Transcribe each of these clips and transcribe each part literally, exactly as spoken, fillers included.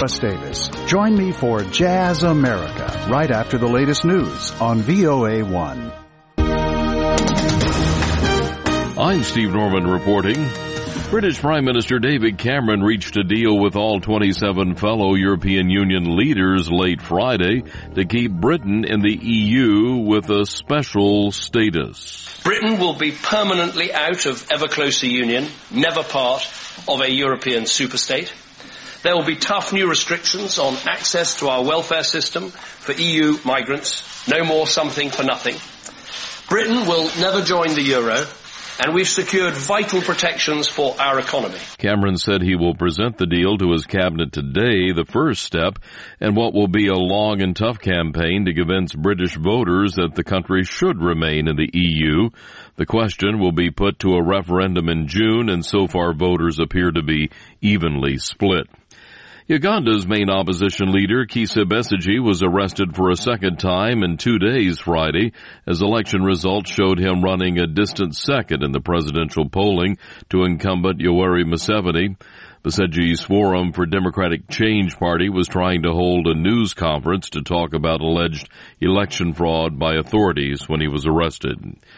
Russ Davis. Join me for Jazz America right after the latest news on V O A one. I'm Steve Norman reporting. British Prime Minister David Cameron reached a deal with all twenty-seven fellow European Union leaders late Friday to keep Britain in the E U with a special status. Britain will be permanently out of ever closer union, never part of a European superstate. There will be tough new restrictions on access to our welfare system for E U migrants. No more something for nothing. Britain will never join the euro, and we've secured vital protections for our economy. Cameron said he will present the deal to his cabinet today, the first step in what will be a long and tough campaign to convince British voters that the country should remain in the E U. The question will be put to a referendum in June, and so far voters appear to be evenly split. Uganda's main opposition leader, Kizza Besigye, was arrested for a second time in two days Friday as election results showed him running a distant second in the presidential polling to incumbent Yoweri Museveni. Besigye's Forum for Democratic Change Party was trying to hold a news conference to talk about alleged election fraud by authorities when he was arrested.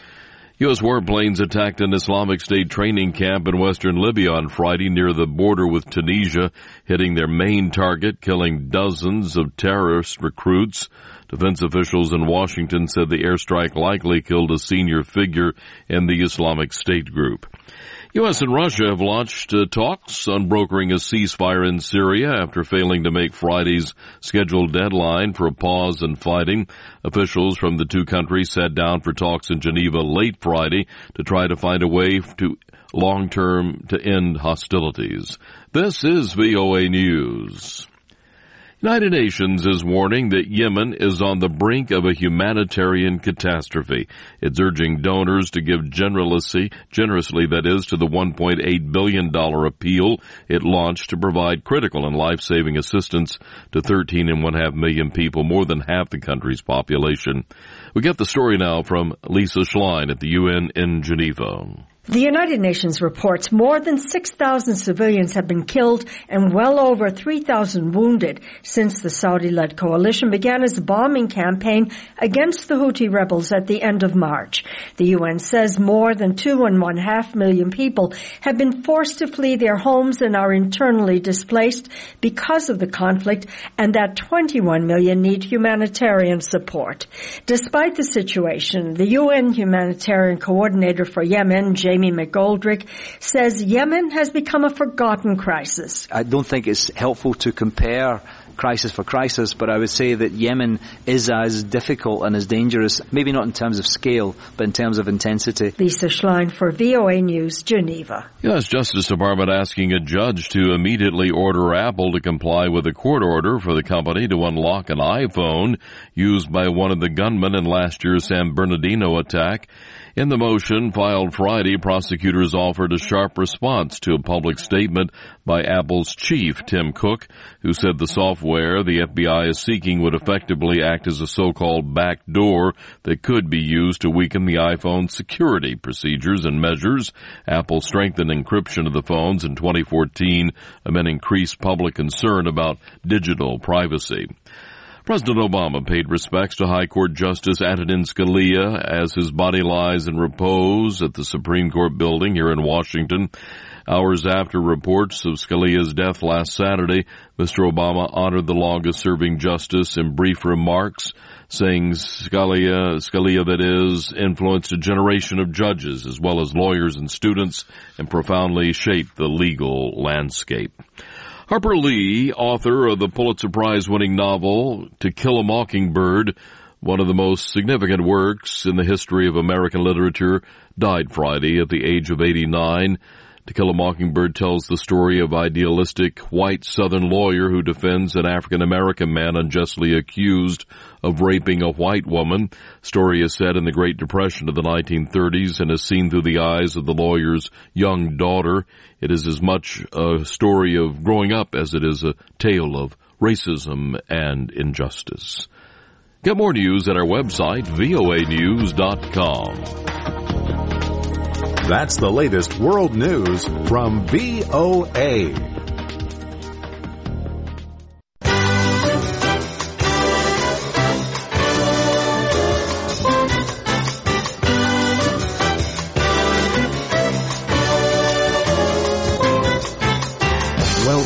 U S warplanes attacked an Islamic State training camp in western Libya on Friday near the border with Tunisia, hitting their main target, killing dozens of terrorist recruits. Defense officials in Washington said the airstrike likely killed a senior figure in the Islamic State group. U S and Russia have launched uh, talks on brokering a ceasefire in Syria after failing to make Friday's scheduled deadline for a pause in fighting. Officials from the two countries sat down for talks in Geneva late Friday to try to find a way to long-term to end hostilities. This is V O A News. United Nations is warning that Yemen is on the brink of a humanitarian catastrophe. It's urging donors to give generously, generously that is, to the one point eight billion dollars appeal it launched to provide critical and life-saving assistance to thirteen and one half million people, more than half the country's population. We get the story now from Lisa Schlein at the U N in Geneva. The United Nations reports more than six thousand civilians have been killed and well over three thousand wounded since the Saudi-led coalition began its bombing campaign against the Houthi rebels at the end of March. The U N says more than two and one half million people have been forced to flee their homes and are internally displaced because of the conflict, and that twenty-one million need humanitarian support. Despite the situation, the U N humanitarian coordinator for Yemen, J. Jamie McGoldrick, says Yemen has become a forgotten crisis. I don't think it's helpful to compare crisis for crisis, but I would say that Yemen is as difficult and as dangerous, maybe not in terms of scale, but in terms of intensity. Lisa Schlein for V O A News, Geneva. U S Justice Department asking a judge to immediately order Apple to comply with a court order for the company to unlock an iPhone used by one of the gunmen in last year's San Bernardino attack. In the motion filed Friday, prosecutors offered a sharp response to a public statement by Apple's chief, Tim Cook, who said the software the F B I is seeking would effectively act as a so-called back door that could be used to weaken the iPhone's security procedures and measures. Apple strengthened encryption of the phones in twenty fourteen amid increased public concern about digital privacy. President Obama paid respects to High Court Justice Antonin Scalia as his body lies in repose at the Supreme Court building here in Washington. Hours after reports of Scalia's death last Saturday, Mister Obama honored the longest-serving justice in brief remarks, saying Scalia, Scalia, that is, influenced a generation of judges as well as lawyers and students and profoundly shaped the legal landscape. Harper Lee, author of the Pulitzer Prize-winning novel To Kill a Mockingbird, one of the most significant works in the history of American literature, died Friday at the age of eighty-nine. To Kill a Mockingbird tells the story of idealistic white Southern lawyer who defends an African-American man unjustly accused of raping a white woman. Story is set in the Great Depression of the nineteen thirties and is seen through the eyes of the lawyer's young daughter. It is as much a story of growing up as it is a tale of racism and injustice. Get more news at our website, V O A news dot com. That's the latest world news from V O A.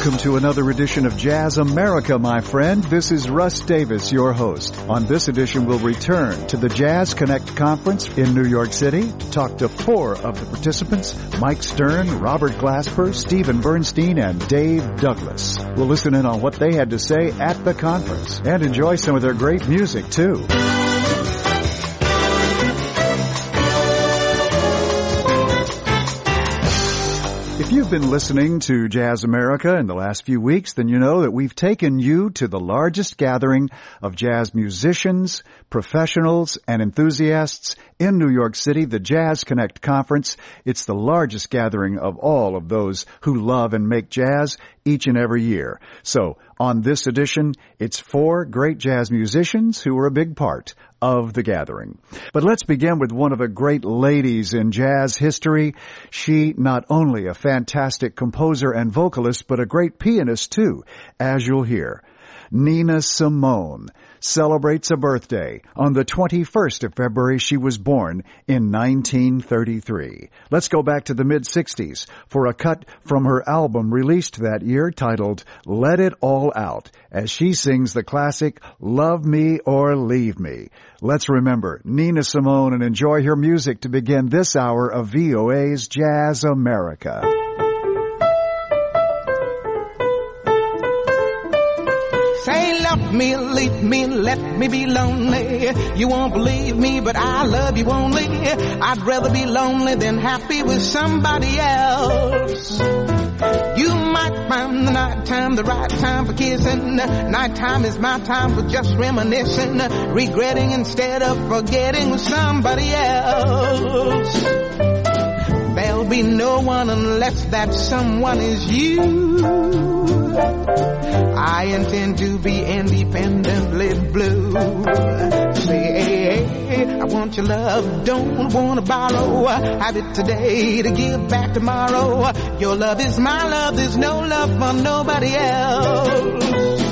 Welcome to another edition of Jazz America, my friend. This is Russ Davis, your host. On this edition, we'll return to the Jazz Connect Conference in New York City to talk to four of the participants, Mike Stern, Robert Glasper, Stephen Bernstein, and Dave Douglas. We'll listen in on what they had to say at the conference and enjoy some of their great music, too. If you've been listening to Jazz America in the last few weeks, then you know that we've taken you to the largest gathering of jazz musicians, professionals, and enthusiasts in New York City, the Jazz Connect Conference. It's the largest gathering of all of those who love and make jazz each and every year. So, on this edition, it's four great jazz musicians who were a big part of the gathering. But let's begin with one of the great ladies in jazz history. She, not only a fantastic composer and vocalist, but a great pianist too, as you'll hear. Nina Simone celebrates a birthday. On the twenty-first of February, she was born in nineteen thirty-three. Let's go back to the mid-sixties for a cut from her album released that year titled Let It All Out, as she sings the classic Love Me or Leave Me. Let's remember Nina Simone and enjoy her music to begin this hour of V O A's Jazz America. Say love me, leave me, let me be lonely. You won't believe me, but I love you only. I'd rather be lonely than happy with somebody else. You might find the nighttime the right time for kissing. Nighttime is my time for just reminiscing, regretting instead of forgetting with somebody else. There'll be no one unless that someone is you. I intend to be independently blue. Say, hey, hey, I want your love, don't want to borrow. Have it today to give back tomorrow. Your love is my love, there's no love for nobody else.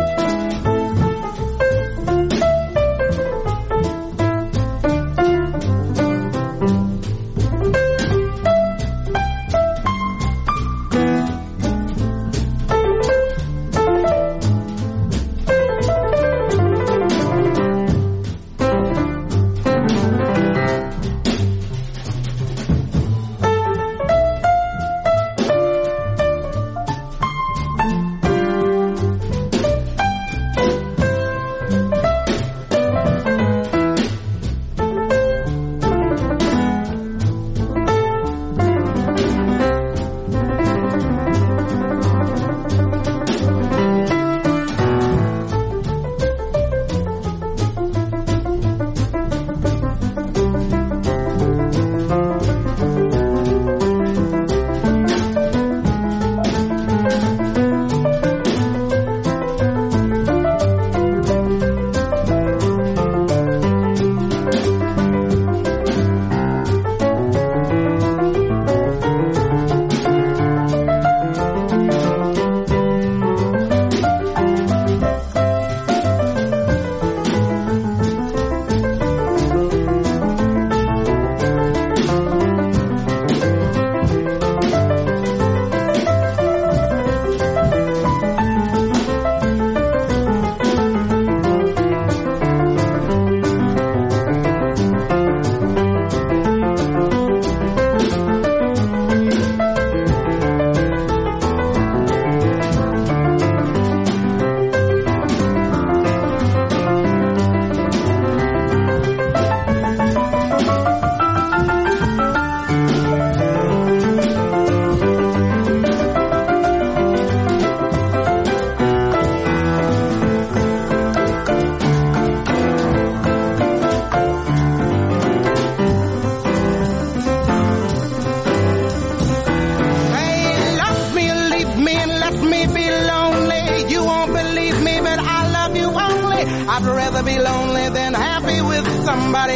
I'd rather be lonely than happy with somebody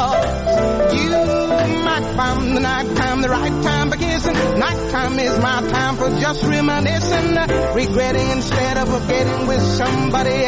else. You might find the nighttime the right time for kissing. Nighttime is my time for just reminiscing, regretting instead of forgetting with somebody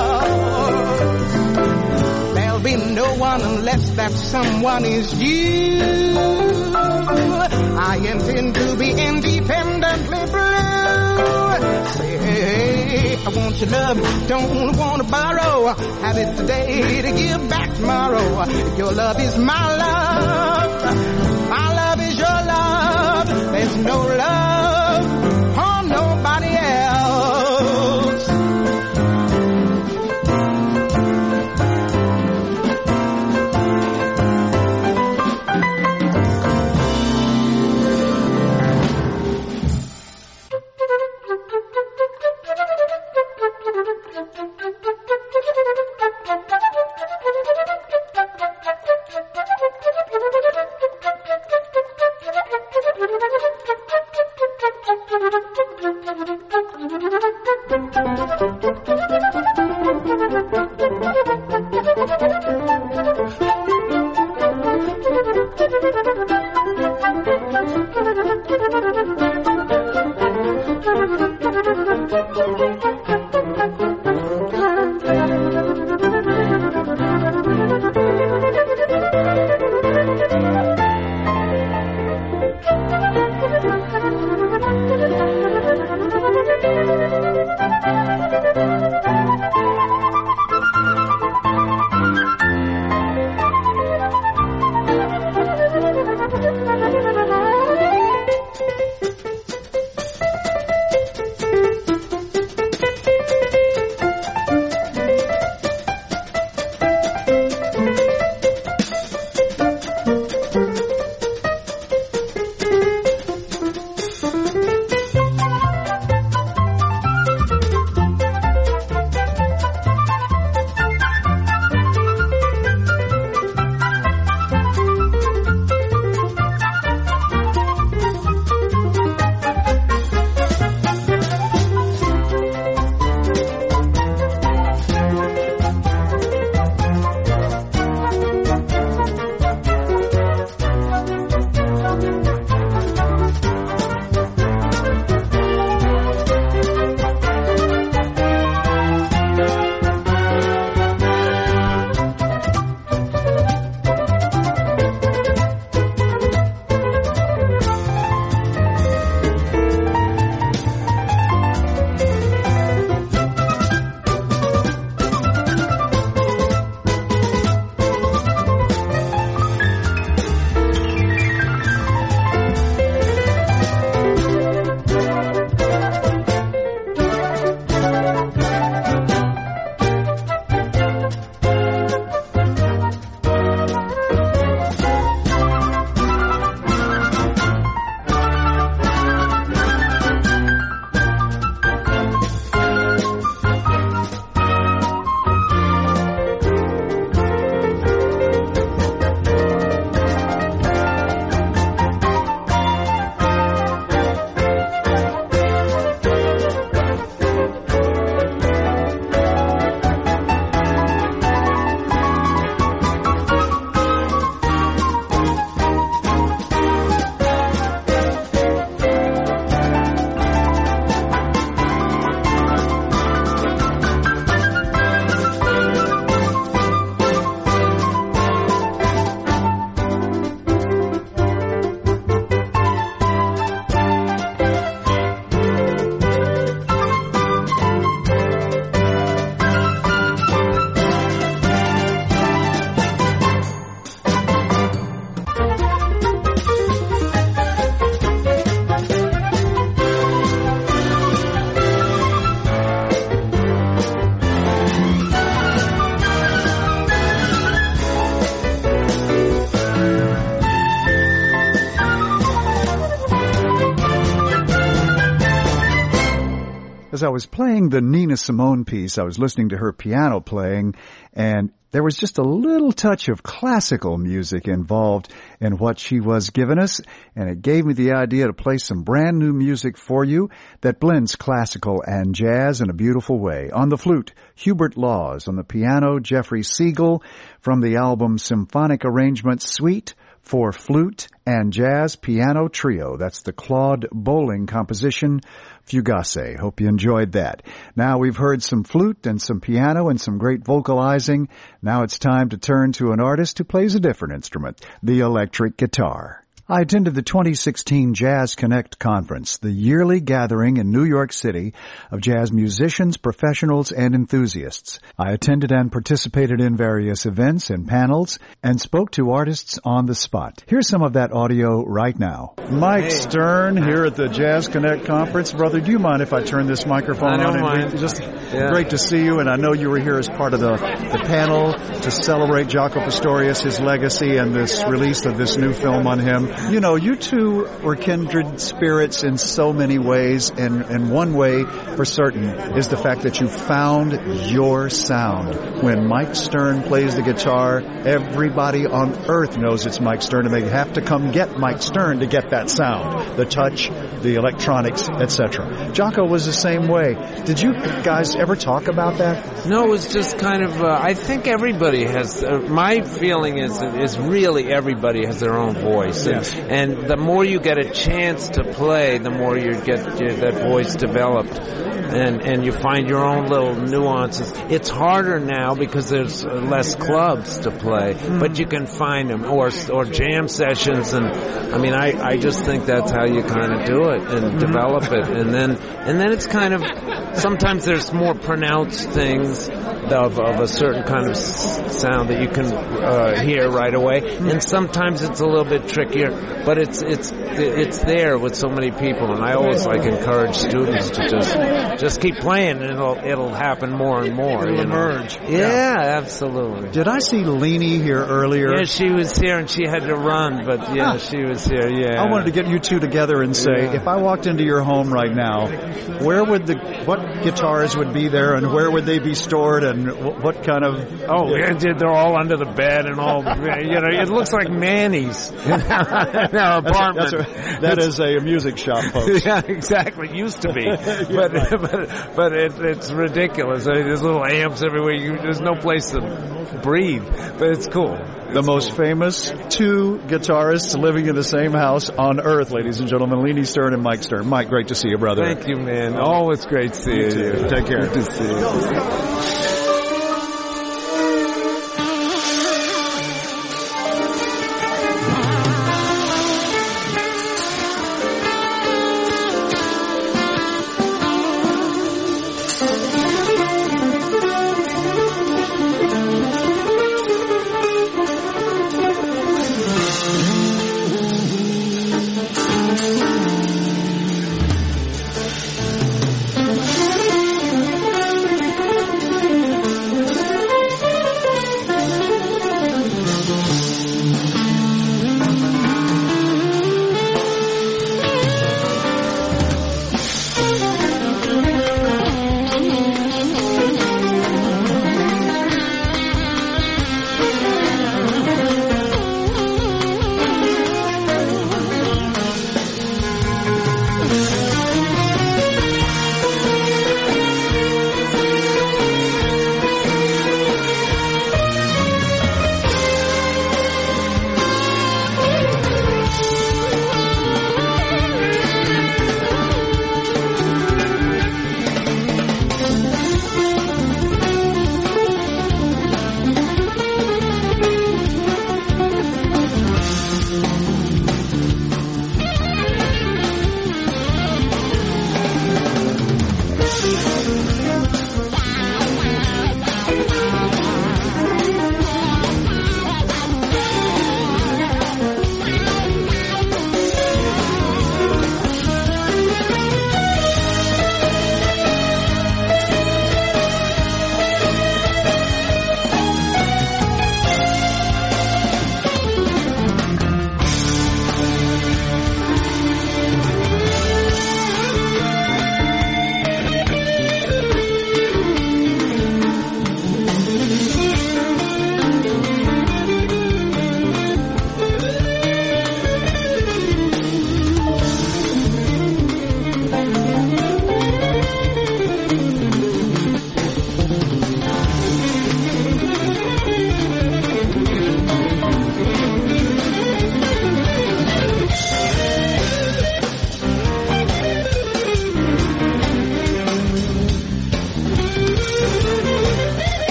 else. There'll be no one unless that someone is you. I intend to be independently blue. Say, hey, I want your love, don't want to borrow. Have it today to give back tomorrow. Your love is my love. My love is your love. There's no love for nobody else. As I was playing the Nina Simone piece, I was listening to her piano playing, and there was just a little touch of classical music involved in what she was giving us, and it gave me the idea to play some brand new music for you that blends classical and jazz in a beautiful way. On the flute, Hubert Laws. On the piano, Jeffrey Siegel from the album Symphonic Arrangement Suite for Flute and Jazz Piano Trio. That's the Claude Bolling composition, Fugace. Hope you enjoyed that. Now we've heard some flute and some piano and some great vocalizing. Now it's time to turn to an artist who plays a different instrument, the electric guitar. I attended the twenty sixteen Jazz Connect Conference, the yearly gathering in New York City of jazz musicians, professionals, and enthusiasts. I attended and participated in various events and panels and spoke to artists on the spot. Here's some of that audio right now. Mike hey. Stern here at the Jazz Connect Conference. Brother, do you mind if I turn this microphone I don't on? mind. And just yeah. Great to see you, and I know you were here as part of the, the panel to celebrate Jaco Pastorius, his legacy, and this release of this new film on him. You know, you two were kindred spirits in so many ways, and, and one way for certain is the fact that you found your sound. When Mike Stern plays the guitar, everybody on earth knows it's Mike Stern, and they have to come get Mike Stern to get that sound, the touch, the electronics, et cetera. Jaco was the same way. Did you guys ever talk about that? No, it was just kind of, uh, I think everybody has, uh, my feeling is is really everybody has their own voice. Yes. And, and the more you get a chance to play, the more you get you, that voice developed. And, and you find your own little nuances. It's harder now because there's less clubs to play, mm. but you can find them, or or jam sessions. And I mean, I, I just think that's how you kind of do it and mm. develop it. And then and then it's kind of, sometimes there's more pronounced things of, of a certain kind of sound that you can uh, hear right away. And sometimes it's a little bit trickier, but it's it's it's there with so many people. And I always like encourage students to just just keep playing, and it'll it'll happen more and more. It'll you know? emerge. Yeah, yeah, absolutely. Did I see Leanie here earlier? Yeah, she was here, and she had to run, but yeah, ah. she was here. Yeah. I wanted to get you two together and say, yeah. if I walked into your home right now, where would the what guitars would be there, and where would they be stored, and what kind of? Oh, yeah, they're all under the bed and all. You know, it looks like Manny's in our apartment. That's a, that's a, that is a music shop, folks. Yeah, exactly. It used to be, but right. but, but it, it's ridiculous. I mean, there's little amps everywhere. You, there's no place to breathe, but it's cool. The most famous two guitarists living in the same house on earth, ladies and gentlemen, Leanie Stern and Mike Stern. Mike, great to see you, brother. Thank you, man. Always great seeing you. you. Take care. Good to see you.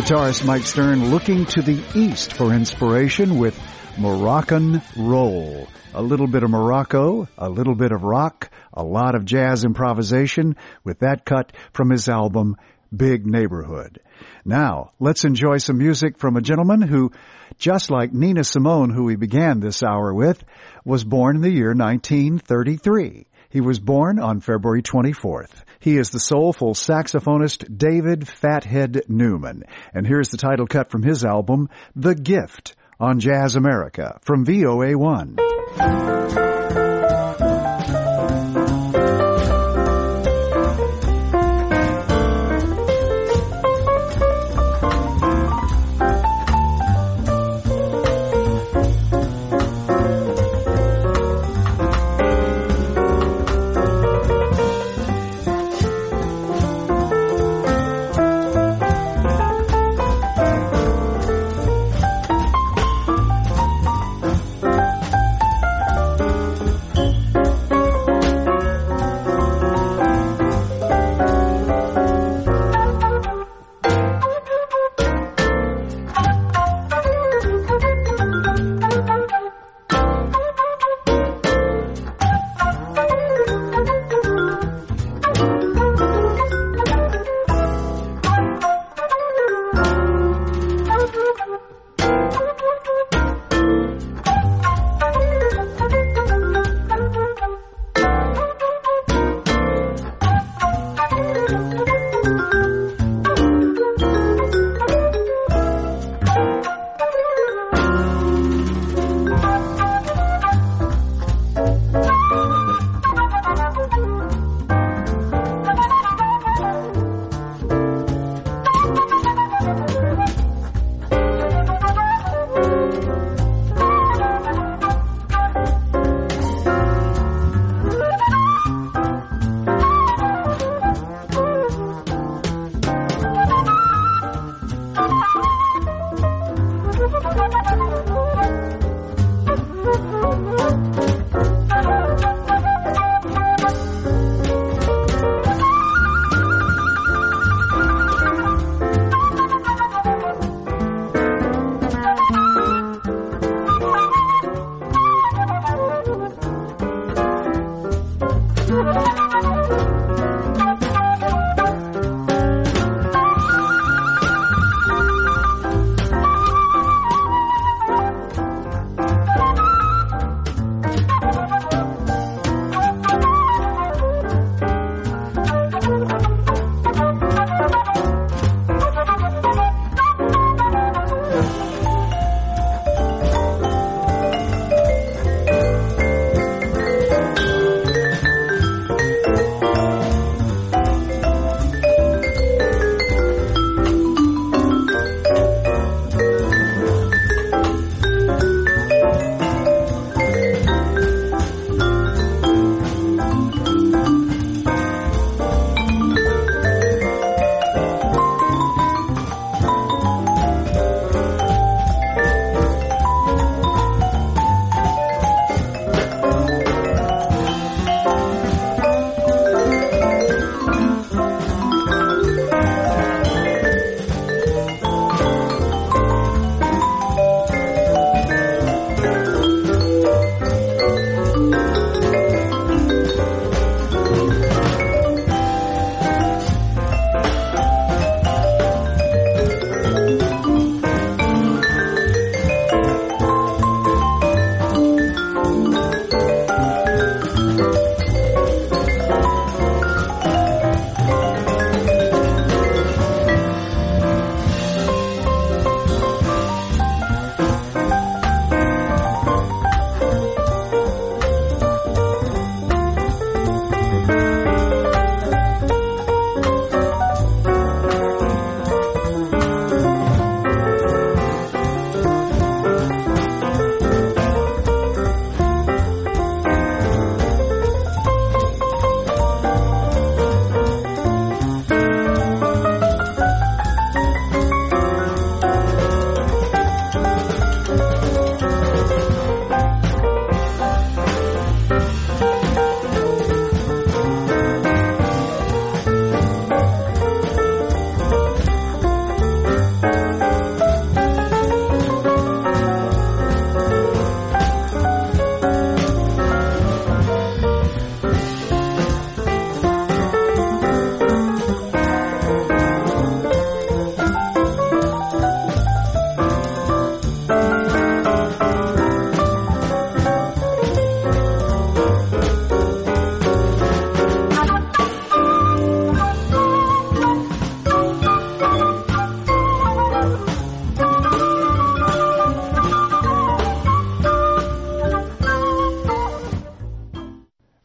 Guitarist Mike Stern looking to the east for inspiration with Moroccan Roll. A little bit of Morocco, a little bit of rock, a lot of jazz improvisation with that cut from his album Big Neighborhood. Now, let's enjoy some music from a gentleman who, just like Nina Simone, who we began this hour with, was born in the year nineteen thirty-three. He was born on February twenty-fourth. He is the soulful saxophonist David Fathead Newman. And here's the title cut from his album, The Gift, on Jazz America from V O A one.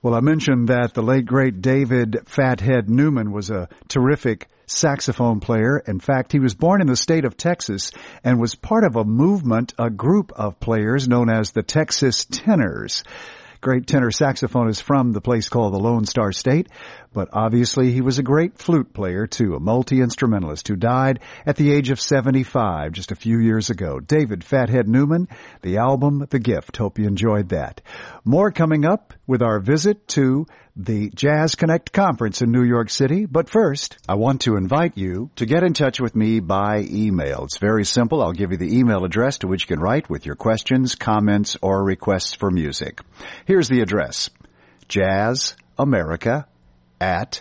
Well, I mentioned that the late, great David Fathead Newman was a terrific saxophone player. In fact, he was born in the state of Texas and was part of a movement, a group of players known as the Texas Tenors. Great tenor saxophonist from the place called the Lone Star State, but obviously he was a great flute player too, a multi-instrumentalist who died at the age of seventy-five just a few years ago. David Fathead Newman, the album The Gift. Hope you enjoyed that. More coming up with our visit to the Jazz Connect Conference in New York City. But first, I want to invite you to get in touch with me by email. It's very simple. I'll give you the email address to which you can write with your questions, comments, or requests for music. Here's the address: Jazz America at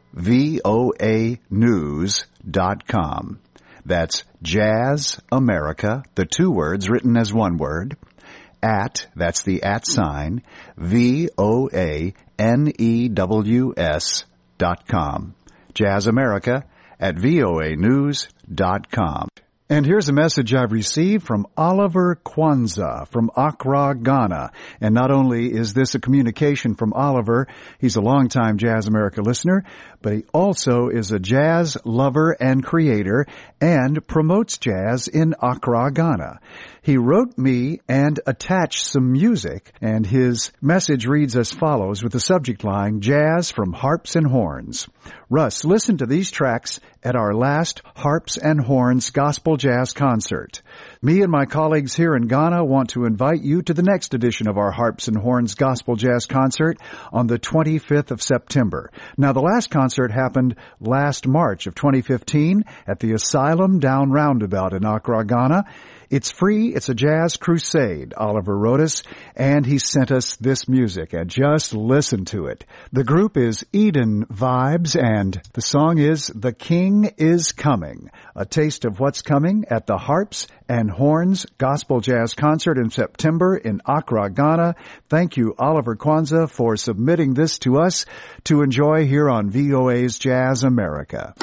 voa news dot com. That's Jazz America, the two words written as one word, at, that's the at sign, V O A N E W S dot com. Jazz America at voa news dot com. And here's a message I've received from Oliver Kwanzaa from Accra, Ghana. And not only is this a communication from Oliver, he's a longtime Jazz America listener, but he also is a jazz lover and creator and promotes jazz in Accra, Ghana. He wrote me and attached some music, and his message reads as follows with the subject line, Jazz from Harps and Horns. Russ, listen to these tracks at our last Harps and Horns Gospel Jazz concert. Me and my colleagues here in Ghana want to invite you to the next edition of our Harps and Horns Gospel Jazz concert on the twenty-fifth of September. Now, the last concert happened last March of twenty fifteen at the Asylum Down Roundabout in Accra, Ghana. It's free. It's a jazz crusade, Oliver wrote us, and he sent us this music, and just listen to it. The group is Eden Vibes, and the song is The King is Coming, a taste of what's coming at the Harps and Horns Gospel Jazz Concert in September in Accra, Ghana. Thank you, Oliver Kwanzaa, for submitting this to us to enjoy here on V O A's Jazz America.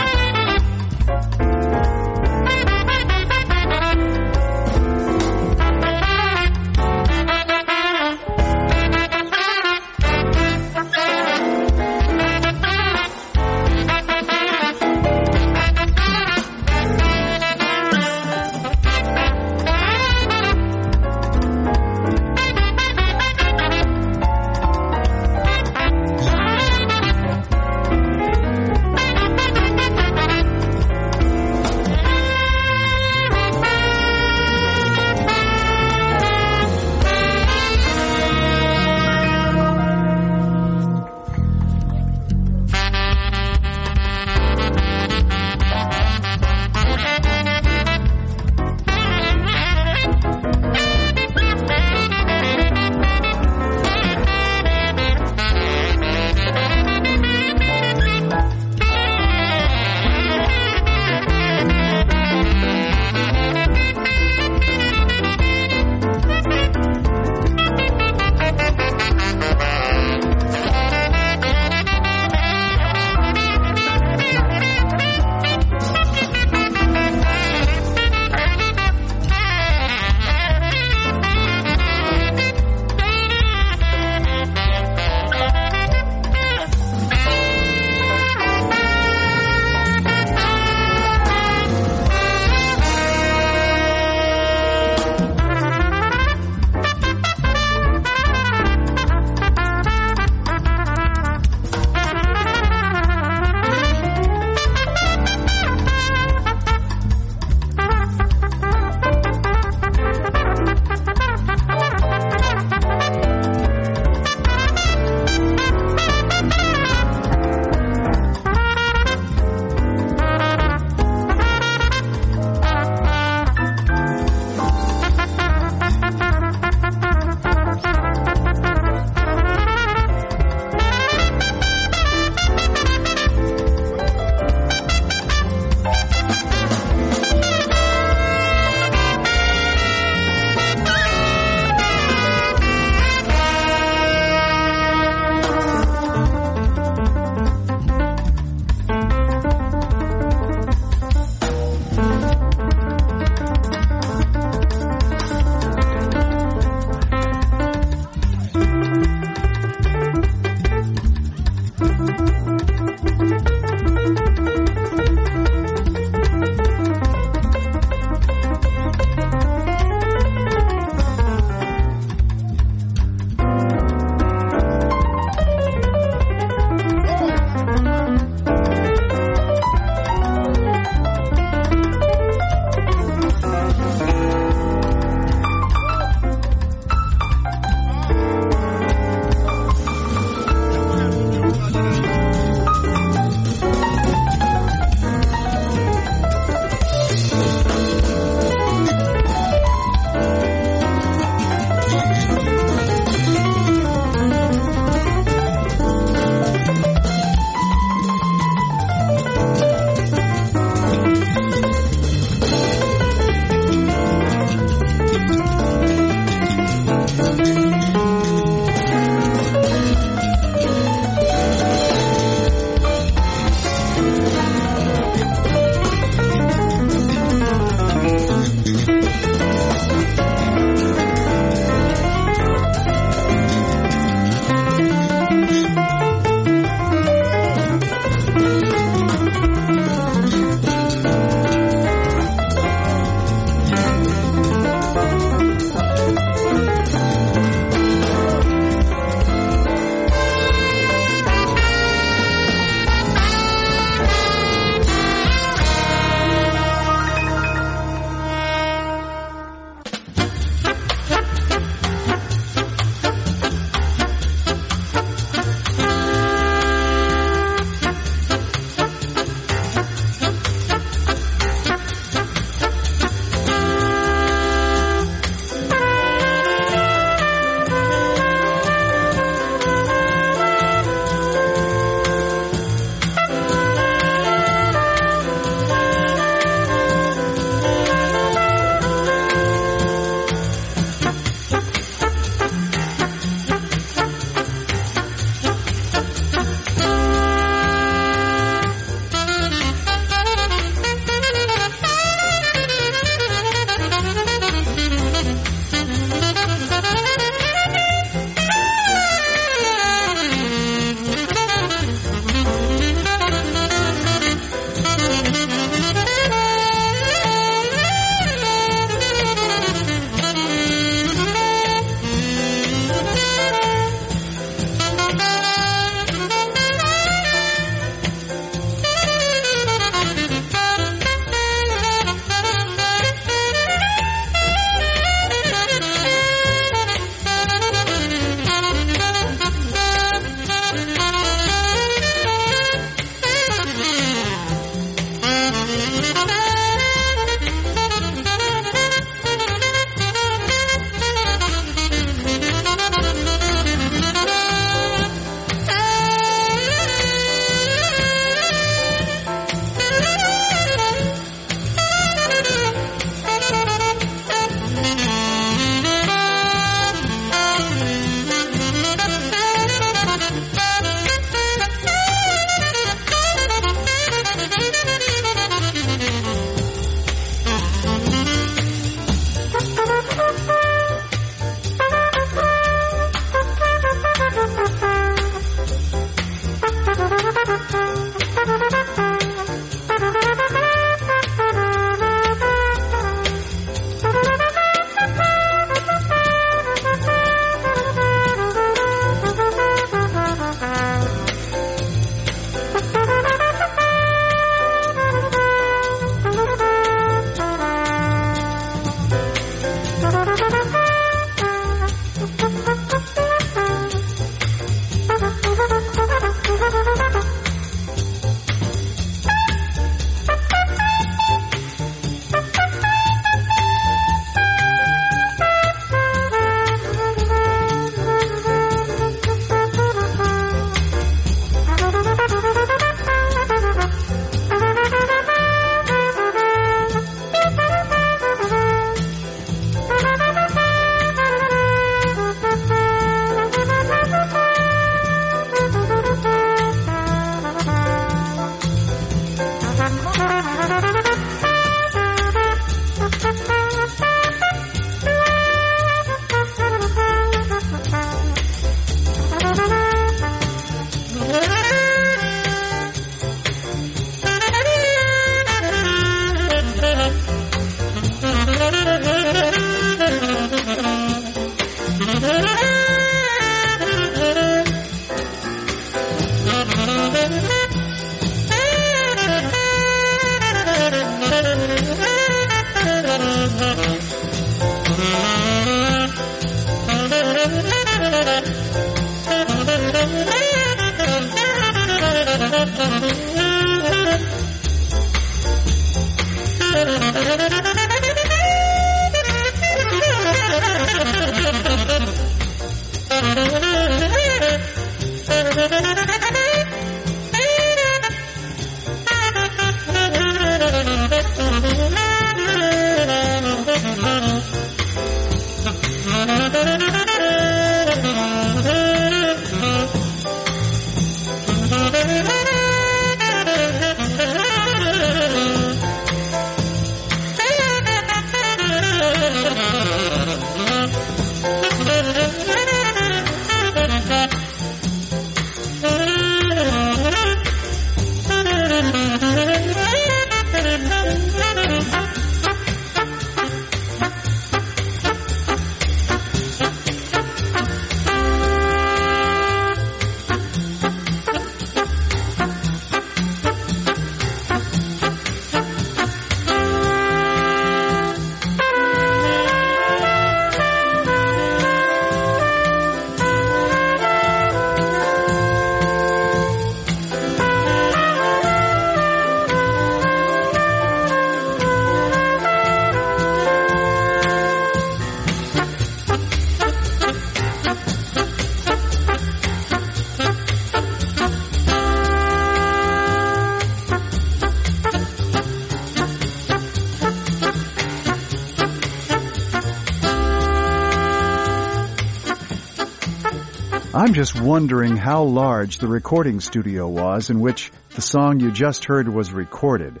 I'm just wondering how large the recording studio was in which the song you just heard was recorded.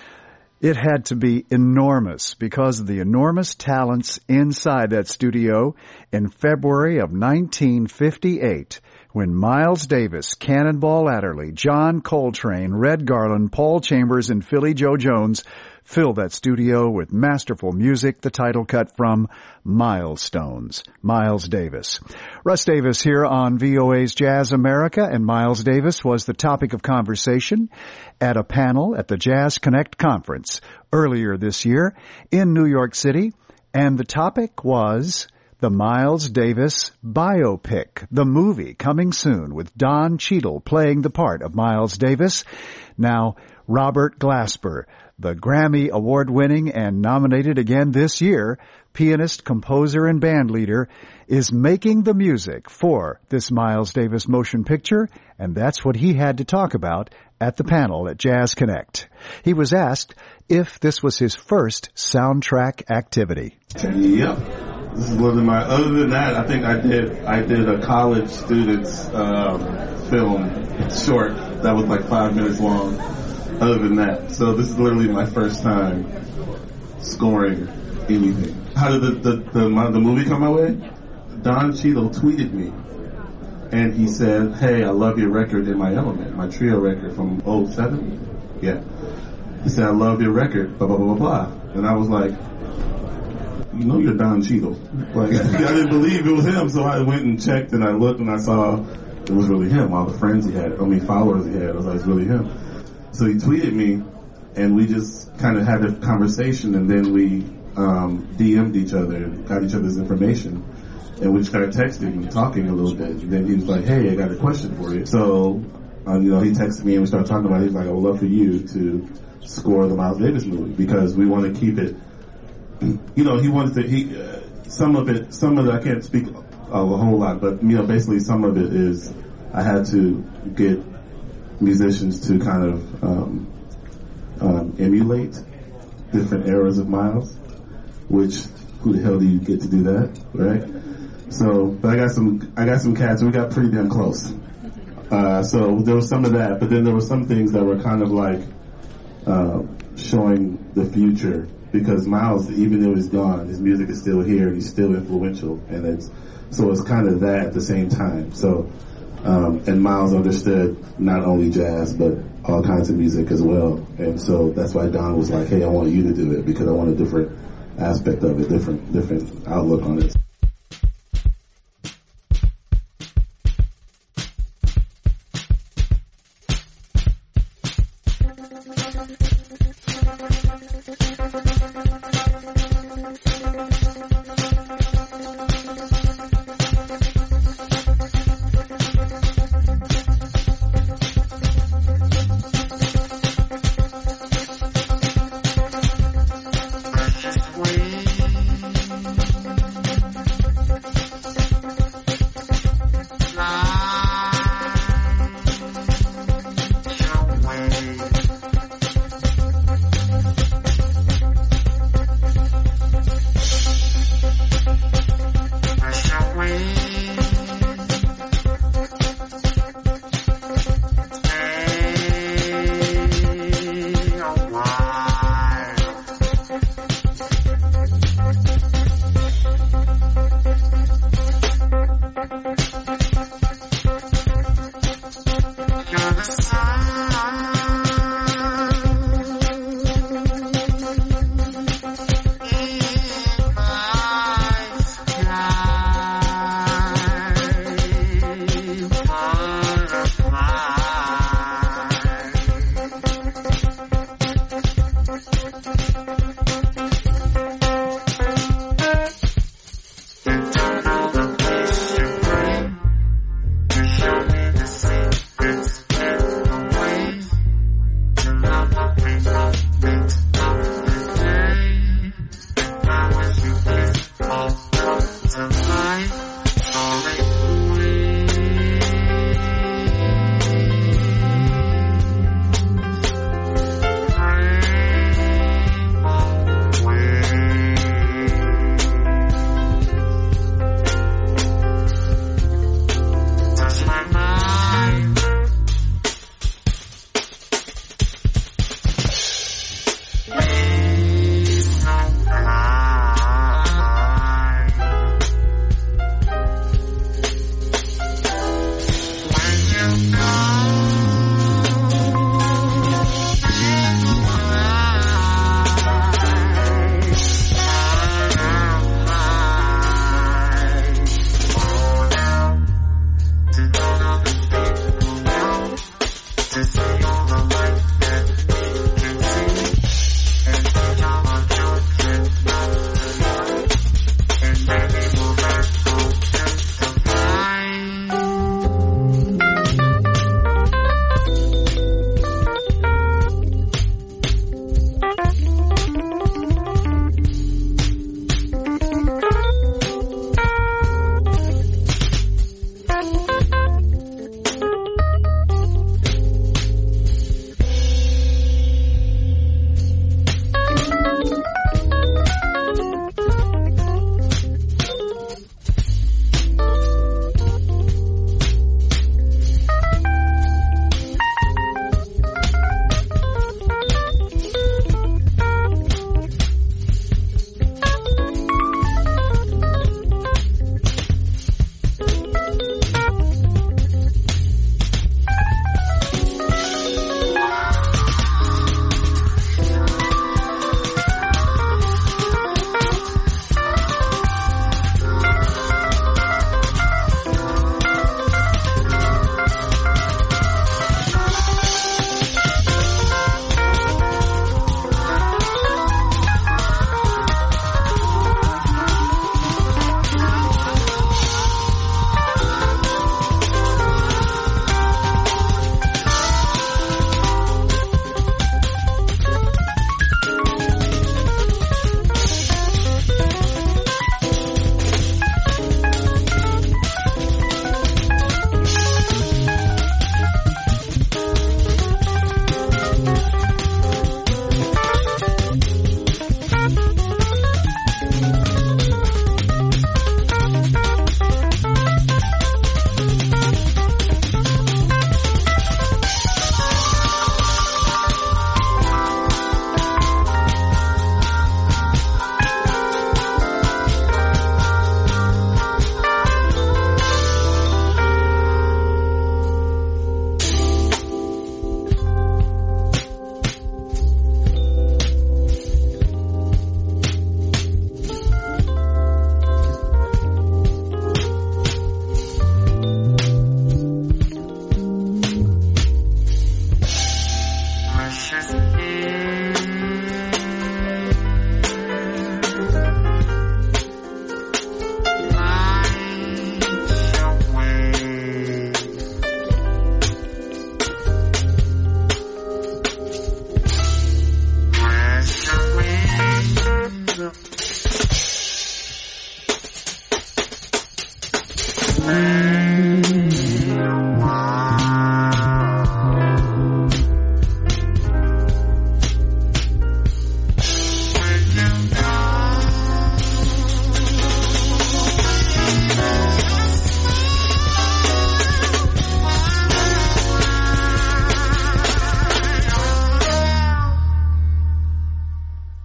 It had to be enormous because of the enormous talents inside that studio in February of nineteen fifty-eight, when Miles Davis, Cannonball Adderley, John Coltrane, Red Garland, Paul Chambers, and Philly Joe Jones filled that studio with masterful music, the title cut from Milestones, Miles Davis. Russ Davis here on V O A's Jazz America, and Miles Davis was the topic of conversation at a panel at the Jazz Connect conference earlier this year in New York City, and the topic was the Miles Davis biopic, the movie coming soon with Don Cheadle playing the part of Miles Davis. Now, Robert Glasper, the Grammy award-winning and nominated again this year pianist, composer, and band leader, is making the music for this Miles Davis motion picture, and that's what he had to talk about at the panel at Jazz Connect. He was asked if this was his first soundtrack activity. Yep. This is one of my, other than that, I think I did, I did a college student's um, film short that was like five minutes long. Other than that, so this is literally my first time scoring anything. How did the the, the, my, the movie come my way? Don Cheadle tweeted me, and he said, "Hey, I love your record In My Element, my trio record from oh seven. Yeah. He said, "I love your record, blah blah blah blah blah." And I was like, "You know, you're Don Cheadle." Like I didn't believe it was him, so I went and checked, and I looked, and I saw it was really him. All the friends he had, I mean followers he had, I was like, "It's really him." So he tweeted me, and we just kind of had a conversation, and then we um, D M'd each other and got each other's information, and we started texting and talking a little bit. And then he was like, "Hey, I got a question for you." So, um, you know, he texted me, and we started talking about it. He was like, "I would love for you to score the Miles Davis movie because we want to keep it." You know, he wanted to. He uh, some of it, some of it, I can't speak a whole lot, but you know, basically, some of it is I had to get musicians to kind of um, um, emulate different eras of Miles, which who the hell do you get to do that, right? So, but I got some, I got some cats, and we got pretty damn close. Uh, so there was some of that, but then there were some things that were kind of like uh, showing the future, because Miles, even though he's gone, his music is still here and he's still influential, and it's so it's kind of that at the same time. So um, and Miles understood not only jazz but all kinds of music as well, and so that's why Don was like, "Hey, I want you to do it because I want a different aspect of it, different different outlook on it."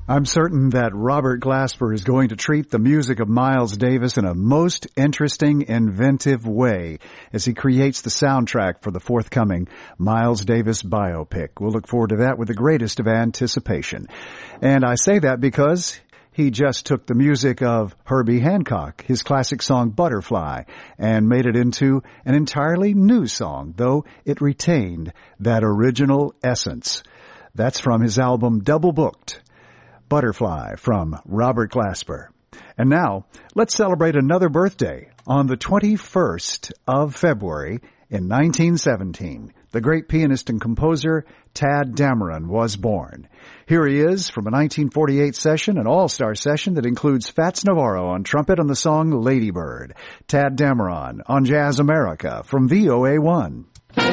I'm certain that Robert Glasper is going to treat the music of Miles Davis in a most interesting, inventive way as he creates the soundtrack for the forthcoming Miles Davis biopic. We'll look forward to that with the greatest of anticipation. And I say that because he just took the music of Herbie Hancock, his classic song Butterfly, and made it into an entirely new song, though it retained that original essence. That's from his album Double Booked, Butterfly from Robert Glasper. And now, let's celebrate another birthday. On the twenty-first of February in nineteen seventeen, the great pianist and composer Tadd Dameron was born. Here he is from a nineteen forty-eight session, an all-star session that includes Fats Navarro on trumpet on the song Lady Bird. Tadd Dameron on Jazz America from V O A one.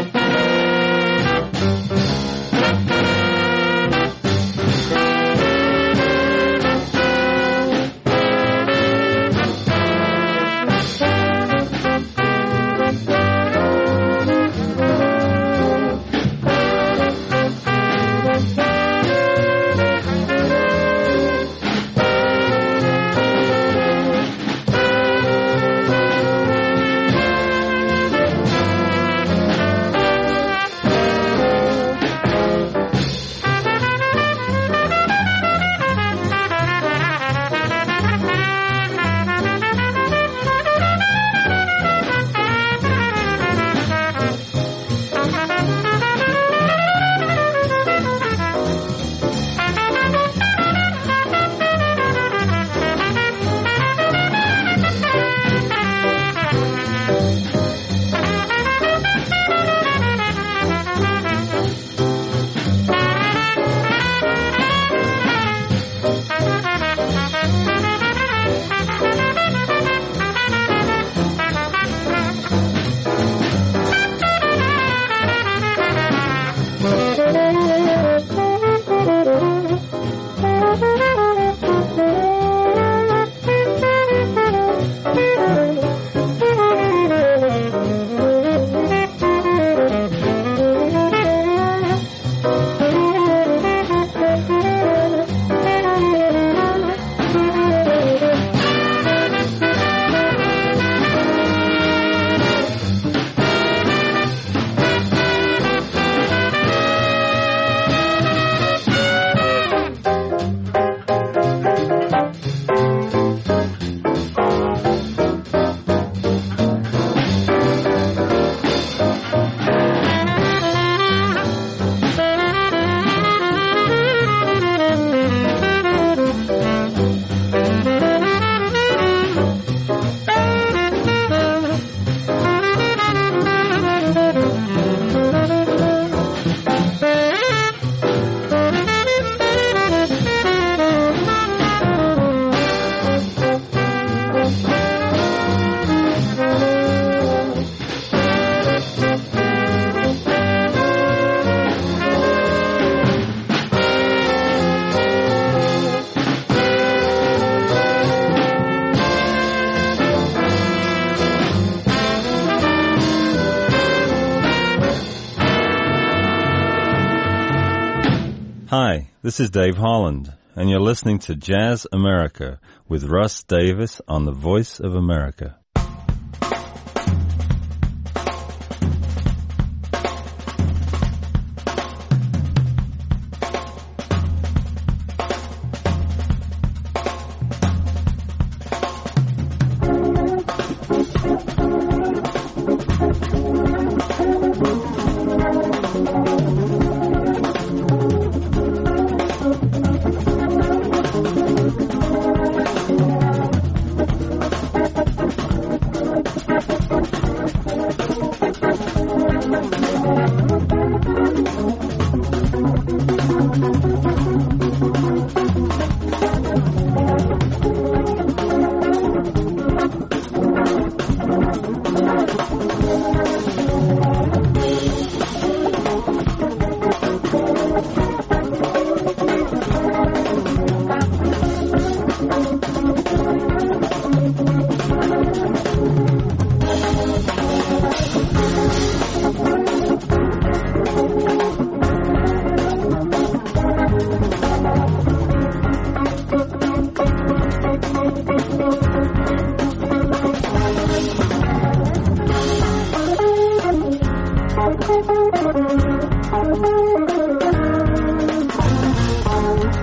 Hi, this is Dave Holland, and you're listening to Jazz America with Russ Davis on the Voice of America.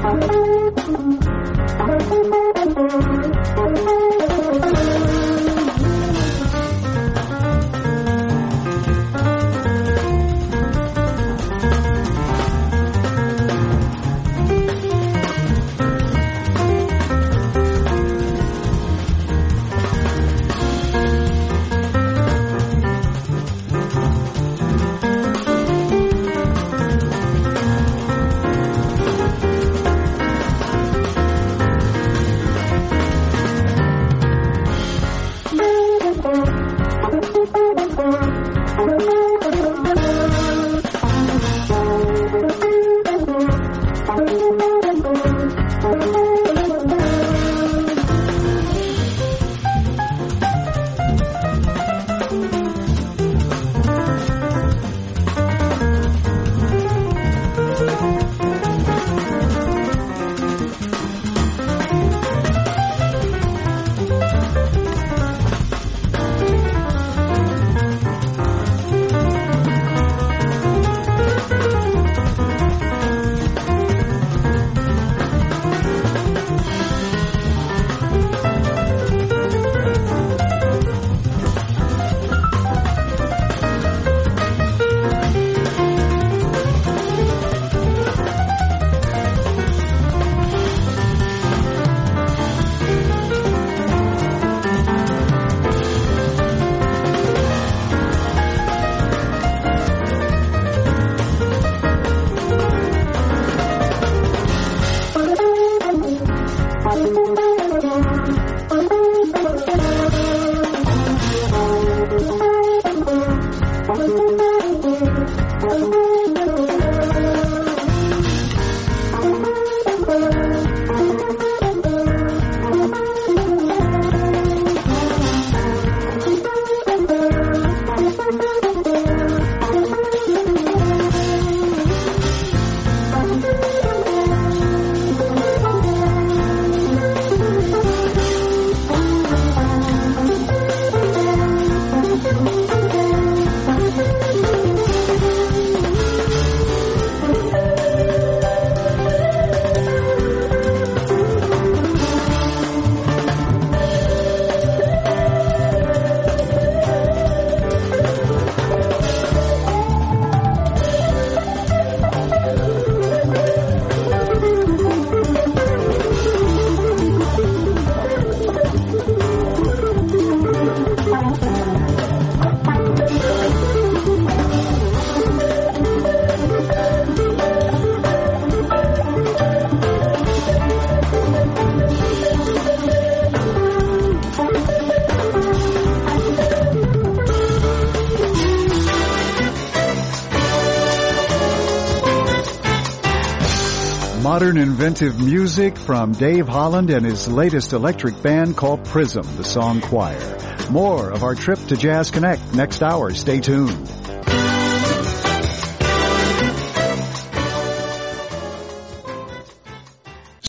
Modern inventive music from Dave Holland and his latest electric band called Prism, the song Choir. More of our trip to Jazz Connect next hour. Stay tuned.